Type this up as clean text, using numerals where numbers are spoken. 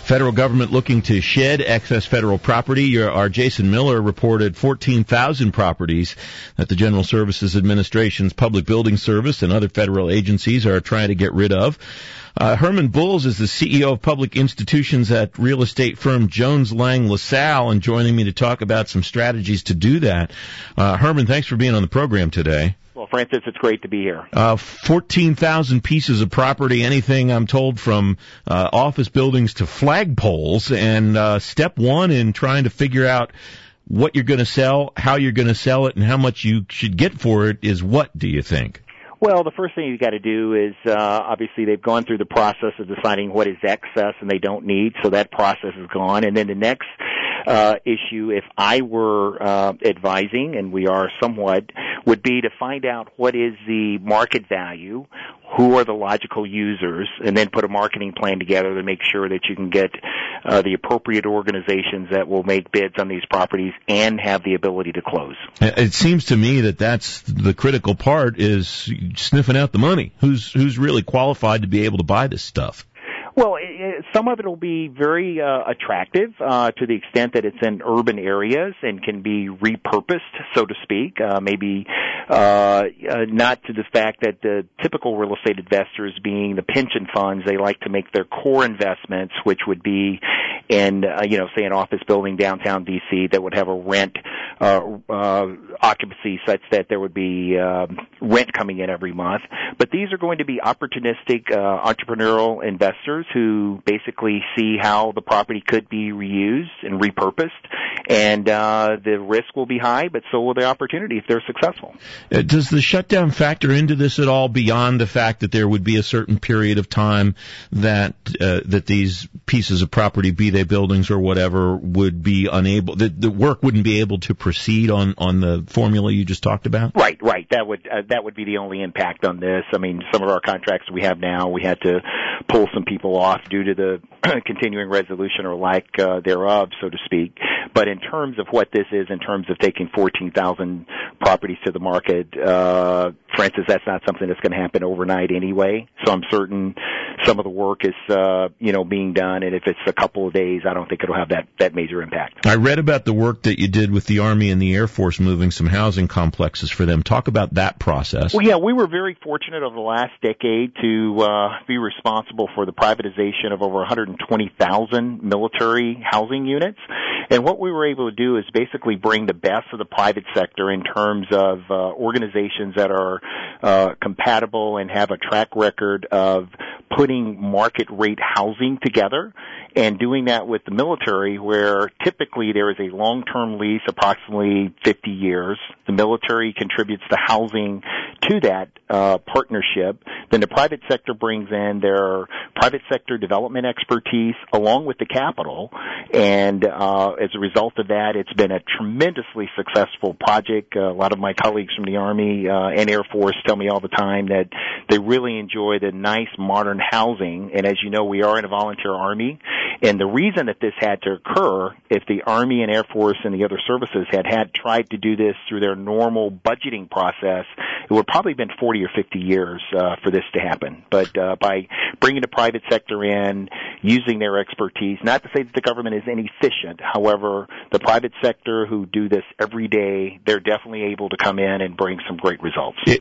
Federal government looking to shed excess federal property. Our Jason Miller reported 14,000 properties that the General Services Administration's Public Building Service and other federal agencies are trying to get rid of. Herman Bulls is the CEO of public institutions at real estate firm Jones Lang LaSalle, and joining me to talk about some strategies to do that. Herman, thanks for being on the program today. Well, Francis, it's great to be here. 14,000 pieces of property, anything I'm told from office buildings to flagpoles, and step one in trying to figure out what you're going to sell, how you're going to sell it, and how much you should get for it is what, do you think? Well, the first thing you've got to do is, obviously they've gone through the process of deciding what is excess and they don't need, so that process is gone. And then the next issue, if I were advising, and we are somewhat, would be to find out what is the market value, who are the logical users, and then put a marketing plan together to make sure that you can get the appropriate organizations that will make bids on these properties and have the ability to close. It seems to me that that's the critical part, is sniffing out the money. Who's really qualified to be able to buy this stuff? Well, some of it will be very attractive to the extent that it's in urban areas and can be repurposed, so to speak. Maybe not to the fact that the typical real estate investors, being the pension funds, they like to make their core investments, which would be in, say an office building downtown D.C. that would have a rent occupancy such that there would be rent coming in every month. But these are going to be opportunistic entrepreneurial investors who basically see how the property could be reused and repurposed, and the risk will be high, but so will the opportunity if they're successful. Does the shutdown factor into this at all, beyond the fact that there would be a certain period of time that these pieces of property, be they buildings or whatever, would be unable, the work wouldn't be able to proceed on the formula you just talked about? Right. That would be the only impact on this. I mean, some of our contracts we have now, we had to pull some people off due to the continuing resolution or lack thereof, so to speak. But in terms of what this is, in terms of taking 14,000 properties to the market, for instance, that's not something that's going to happen overnight anyway. So I'm certain some of the work is, being done, and if it's a couple of days, I don't think it'll have that major impact. I read about the work that you did with the Army and the Air Force, moving some housing complexes for them. Talk about that process. Well, yeah, we were very fortunate over the last decade to be responsible for the privatization of over 120,000 military housing units. And what we were able to do is basically bring the best of the private sector in terms of organizations that are compatible and have a track record of putting market rate housing together, and doing that with the military, where typically there is a long-term lease, approximately 50 years. The military contributes the housing to that partnership. Then the private sector brings in their private sector development expertise along with the capital, and as a result of that, it's been a tremendously successful project. A lot of my colleagues from the Army and Air Force tell me all the time that they really enjoy the nice modern housing, and as you know, we are in a volunteer Army. And the reason that this had to occur, if the Army and Air Force and the other services had tried to do this through their normal budgeting process, it would probably have been 40 or 50 years for this to happen. But by bringing the private sector in, using their expertise, not to say that the government is inefficient, however, the private sector who do this every day, they're definitely able to come in and bring some great results.